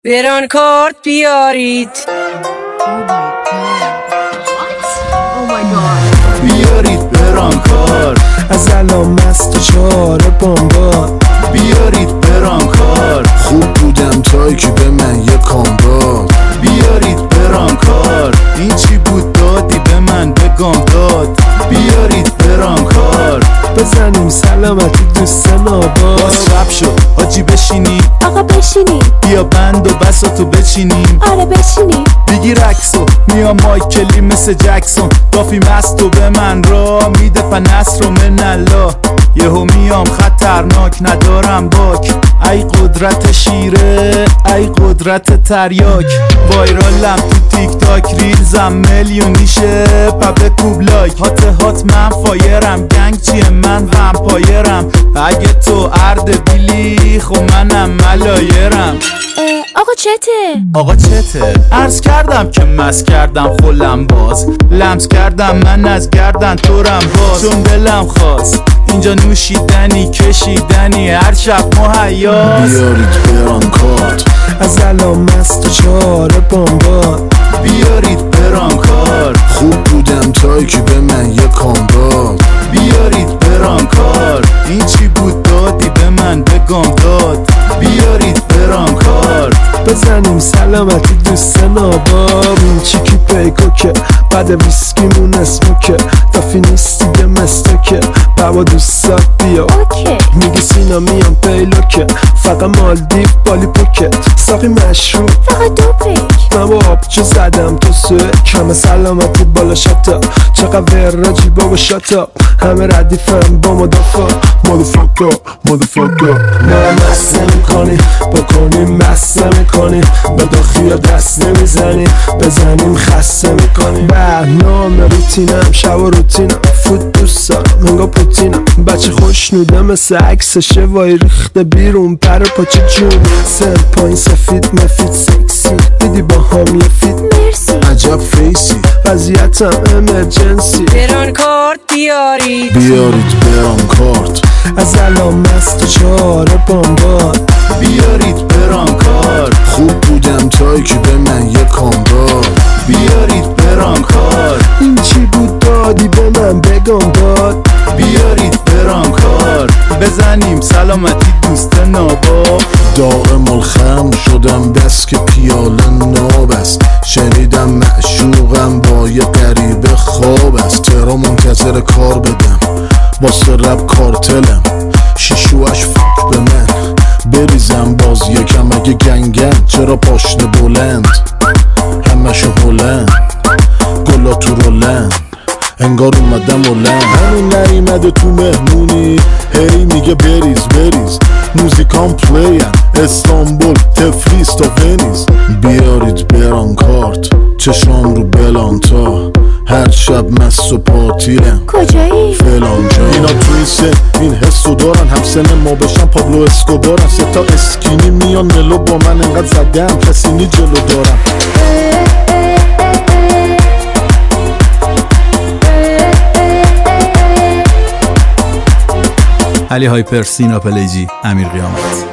برانکارد بیارید. بیارید برانکارد از الان مست و چاره بامباد. بیارید برانکارد خوب بودم تا که به من یه کام داد. بیارید برانکارد این چی بود دادی به من بگم داد. بیارید برانکارد بزنیم سلامتی دوست ناباد. باز شب شد حاجی بشینیم آقا بشینیم. بیا بند و بساتو بچینیم. آره بشینیم. بگیر عکسو میام مایکلی مثل جکسون. دافی مستو به من را میده پنست رو من الله. یهو میام خطرناک ندارم باک. ای قدرت شیره ای قدرت تریاک. وایرالم تو تیک تاک ریلزم میلیونیشه. پبه کوب لایک هات من فایرم. گنگ چیه من ومپایرم. اگه تو اردبیلی خب منم ملایرم. آقا چته؟ آقا چته؟ عرض کردم که مس کردم خلم باز. لمس کردم من از گردن تورم باز. چون دلم خواست اینجا نوشیدنی کشیدنی هر شب مهیاست. بیارید برانکارد از الان مست و چاره بامباد. بیارید برانکارد خوب بودم تا که به من یه کام داد. بیارید برانکارد این چی بود دادی به من بگم داد. بیارید برانکارد بزنیم سلامتی دوست ناباب. این چیکی پیکوکه بعد ویسکیمون اسموکه. دافی نیستی به مستکه بابا دوستات بیا. میگی سینا میام پیلوکه فقط مالدیو بالی پوکت. ساقی مشروب فقط دو پیک. من با آبجو زدم تو سوک. همه سلامتی بالا شتا. چقدر وراجی بابا شتا. همه ردیفم با مدافع. مدفاکا ما مست نمیکنی بکنیم مست نمیکنی. به داخیا دست نمیزنی بزنیم خسته میکنی. برنامه روتینم شب و روتینم. فوت دوست دارم انگا پوتینم. بچه خوشنوده مثل عکس شوای ریخته بیرون پر پاچه جون. سر پایین سفید مفید سکسی. دیدی با هم یه فیت مرسی عجب فیسی. وضعیتم امرجنسی. برانکارد بیارید. بیارید برانکارد از الان مست و چاره بامباد. بیارید برانکارد خوب بودم تا که به من یه کام داد. بیارید برانکارد این چی بود دادی به من بگم داد. بیارید برانکارد بزنیم سلامتی دوست ناباب. دائم الخم شدم دست که پیاله ناب است. شنیدم معشوقم با یه غریبه خواب است. تهران منتظر کار بدم واسه رب کارتلم. شیشوش فک به من بریزم باز یکم اگه گنگن. چرا پاشنه بلند همشو هلند گلا تو رولند انگار اومدم هلند. همین نیمده تو مهمونی هی میگه بریز موزیکام پلین استانبول تفلیس تا ونیز. بیارید برانکارد چشام رو بلانتا. هر شب مست و پاتیرم کجایی؟ فلان جا. اینا تو این سن این حسو دارن همسن ما بشن پابلو اسکوبارن. سه تا اسکینی میان ملو با من انقدر زدم کسی نی جلو دارم. علی هایپر، سینا پلیجی، امیر قیامت.